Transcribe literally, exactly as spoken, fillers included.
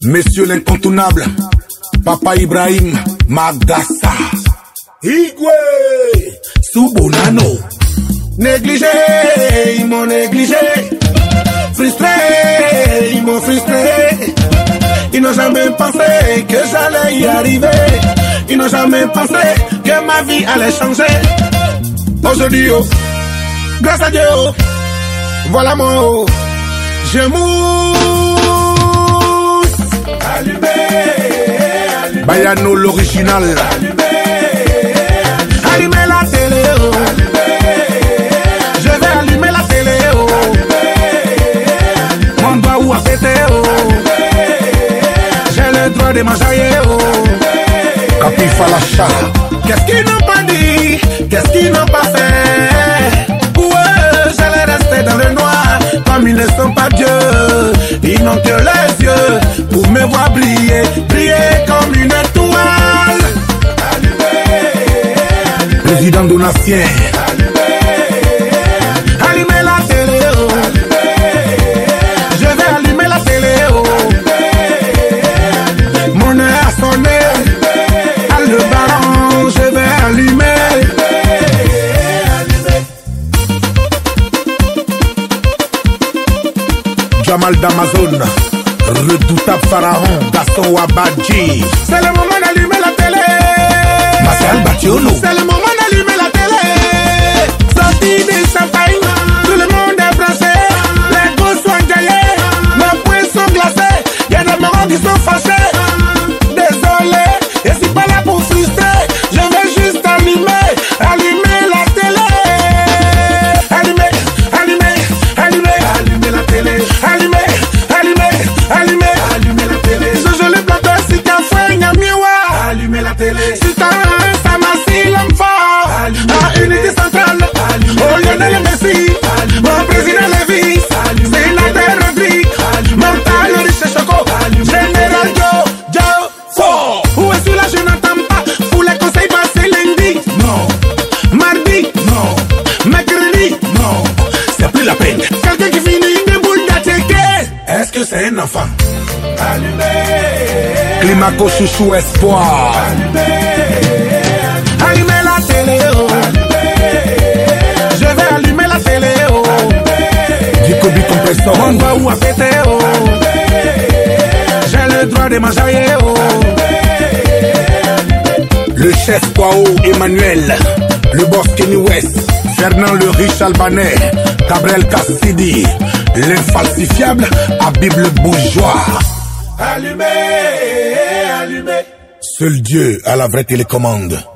Monsieur l'incontournable, Papa Ibrahim Magdassa. Igwe Subonano. Négligé, ils m'ont négligé. Frustré, ils m'ont frustré. Ils n'ont jamais pensé que j'allais y arriver. Ils n'ont jamais pensé que ma vie allait changer. Aujourd'hui, oh, grâce à Dieu, oh, voilà mon oh, je mousse. Allumé, allumé. Bayano l'original. Allumé, allumé la télé, oh. Allumé, je vais allumer la télé, oh. Allumé, mon doigt où a pété, oh. J'ai le droit de m'enjailler, oh. Capi Falacha. Qu'est-ce qu'ils n'ont pas dit? Qu'est-ce qu'ils n'ont pas fait? Ouais, j'allais rester dans le noir. Comme ils ne sont pas Dieu, ils n'ont que les yeux pour me voir briller, briller comme une étoile. Allumez, président Donatien. Allumez, allumez la télé, oh. Allumez, je vais allumer la télé, oh. Allumez, mon heure a sonné. Allumez, le baron, je vais allumer. Jamal d'Amazon, redoutable pharaon, Gaston Wabadji. C'est le moment d'allumer la télé. Marcel Batiolo. C'est le moment d'allumer la télé. Sortie des champagnes, tout le monde est brassé. Les gosses sont enjaillés, nos poings sont glacés. Y'a des marrons qui sont fâchés. Désolé, je suis pas là pour frustrer. Je vais juste allumer, allumer la télé. Allumer, allumer, allumer, allumer la télé. Allumer, allumer, allumer, allumer la télé. Jojo le plateau, si t'as fait un miroir. Allumer la télé. Si t'as un Samassi l'enfant. À unité centrale. Au Lionel Messi. Mon président Lévis. Sénateur Rodrigue. Montal Riche Choco. Général Joe, Joe, Fort. Où est-ce que là je n'entends pas? Pour les conseils passés lundi. Non. Mardi. Non. Mercredi. Non. C'est plus la peine. Quelqu'un qui finit. Est-ce que c'est un enfant? Allumez. Climaco chouchou espoir. Allumez. Allumez la télé, oh. Allumez. Je vais allumer la télé, oh. Allumez. Du Kobi compressor. Mon doigt où a pété, oh. Allumez. J'ai le droit de m'enjailler, oh. Allumez. Le chef Kwao Emmanuel. Le boss Kenny West. Fernand le riche albanais. Gabriel Cassidy. L'infalsifiable Habib le bourgeois. Allumez, allumez. Seul Dieu a la vraie télécommande.